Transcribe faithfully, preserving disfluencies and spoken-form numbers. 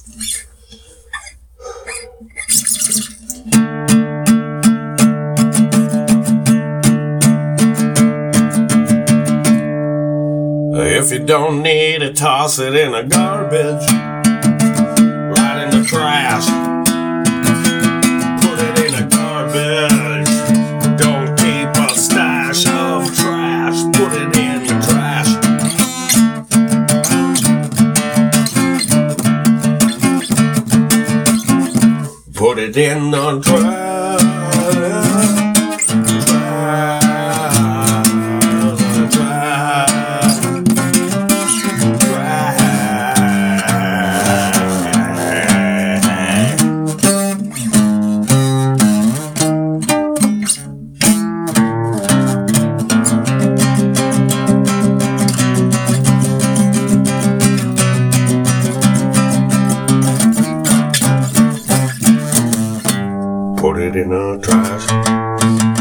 If you don't need it, toss it in the garbage, right in the trash. Put it in the garbage. Don't keep a stash of trash. Put it in the trash. Put it in the trash. Put it in the trash.